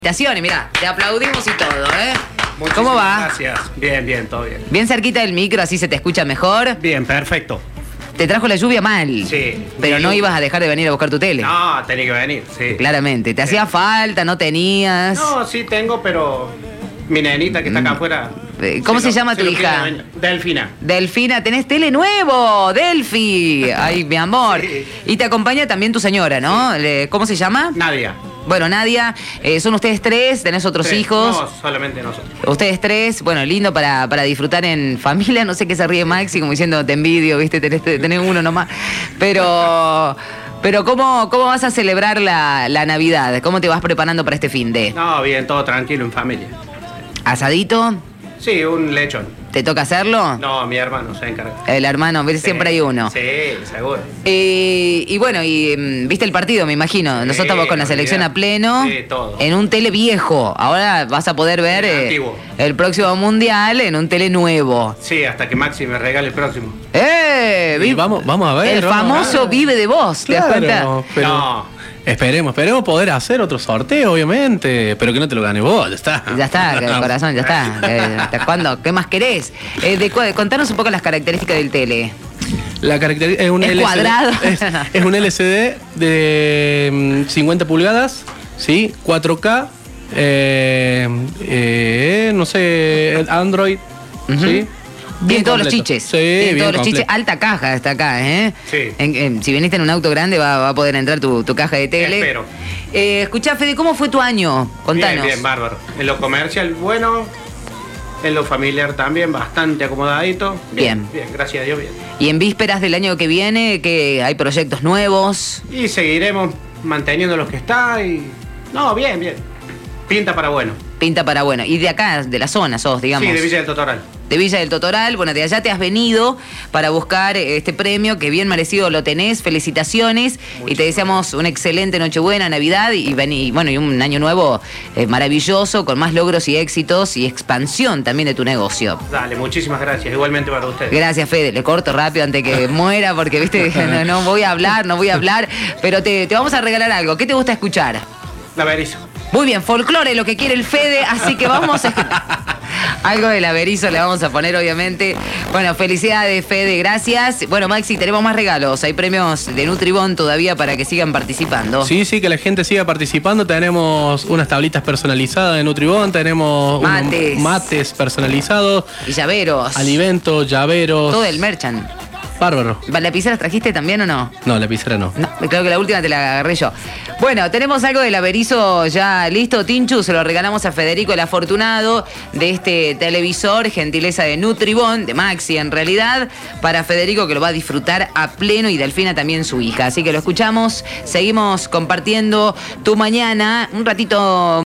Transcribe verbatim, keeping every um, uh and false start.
Felicitaciones, mirá, te aplaudimos y todo, ¿eh? Muchísimas ¿Cómo va? Gracias. Bien, bien, todo bien. Bien cerquita del micro, así se te escucha mejor. Bien, perfecto. Te trajo la lluvia mal. Sí. Pero no ibas a dejar de venir a buscar tu tele. No, tenía que venir, sí. Claramente. ¿Te Sí. hacía falta? ¿No tenías? No, sí tengo, pero mi nenita que está acá afuera. ¿Cómo se lo- llama tu lo hija? quiere, Delfina. Delfina, tenés tele nuevo, Delfi. Ay, mi amor. Sí. Y te acompaña también tu señora, ¿no? Le- ¿Cómo se llama? Nadia. Bueno, Nadia, eh, son ustedes tres, tenés otros Tres. hijos. No, solamente nosotros. Ustedes tres, bueno, lindo para, para disfrutar en familia. No sé qué se ríe Maxi, como diciendo, te envidio, ¿viste? Tenés, tenés uno nomás. Pero, pero ¿cómo, cómo vas a celebrar la, la Navidad? ¿Cómo te vas preparando para este fin de? No, bien, todo tranquilo en familia. ¿Asadito? Sí, un lechón. ¿Te toca hacerlo? No, mi hermano se encarga. El hermano, ¿ves? Siempre hay uno. Sí, seguro. Eh, y bueno, y mm, viste el partido, me imagino. Nosotros Sí, estamos con la olvidá. selección a pleno. Sí, todo. En un tele viejo. Ahora vas a poder ver El eh, antiguo. el próximo mundial en un tele nuevo. Sí, hasta que Maxi me regale el próximo. ¡Eh! Y vi- vamos, vamos a ver. El vamos a famoso ver. vive de vos, ¿te das cuenta? Claro, pero No. esperemos, esperemos poder hacer otro sorteo, obviamente, pero que no te lo ganes vos, ya está. Ya está, que- corazón, ya está. Eh, ¿Hasta cuándo? ¿Qué más querés? Eh, de, cu- contanos un poco las características del tele. La característica es un ¿Es L C D, cuadrado? Es, es un L C D de mm, cincuenta pulgadas, ¿sí? cuatro K, eh, eh, no sé, Android, Ujú. ¿sí? Tiene todos los completo. chiches. Sí, Tiene bien todos los completo. chiches. Alta caja está acá, ¿eh? Sí. En- en- si viniste en un auto grande va, va a poder entrar tu, tu caja de tele. Espero. Eh, escuchá, Fede, ¿cómo fue tu año? Contanos. Bien, bien, bárbaro. En lo comercial, bueno. En lo familiar también, bastante acomodadito. Bien. Bien, gracias a Dios, bien. Y en vísperas del año que viene, que hay proyectos nuevos. Y seguiremos manteniendo los que está y... No, bien, bien. Pinta para bueno. Pinta para bueno. Y de acá, de la zona sos, digamos. Sí, de Villa del Totoral. De Villa del Totoral. Bueno, de allá te has venido para buscar eh, este premio que bien merecido lo tenés. Felicitaciones. Y te deseamos una excelente Nochebuena, Navidad y, vení- y bueno, y un año nuevo eh, maravilloso, con más logros y éxitos y expansión también de tu negocio. Dale, muchísimas gracias. Igualmente para ustedes. Gracias, Fede. Le corto rápido antes que muera porque, viste, no, no voy a hablar, no voy a hablar. Pero te, te vamos a regalar algo. ¿Qué te gusta escuchar? La Berizo. Muy bien, folclore, lo que quiere el Fede, así que vamos a... Algo del Averizo le vamos a poner, obviamente. Bueno, felicidades, Fede, gracias. Bueno, Maxi, tenemos más regalos. Hay premios de Nutribón todavía para que sigan participando. Sí, sí, que la gente siga participando. Tenemos unas tablitas personalizadas de Nutribón, tenemos unos Mates. mates personalizados, Y llaveros. alimentos, llaveros. Todo el merchant. Bárbaro. ¿Lapiceras trajiste también o no? No, la pizarra no. No, creo que la última te la agarré yo. Bueno, tenemos algo del Averizo ya listo, Tinchu. Se lo regalamos a Federico el Afortunado de este televisor, gentileza de Nutribón, de Maxi en realidad, para Federico que lo va a disfrutar a pleno y Delfina también su hija. Así que lo escuchamos, seguimos compartiendo tu mañana, un ratito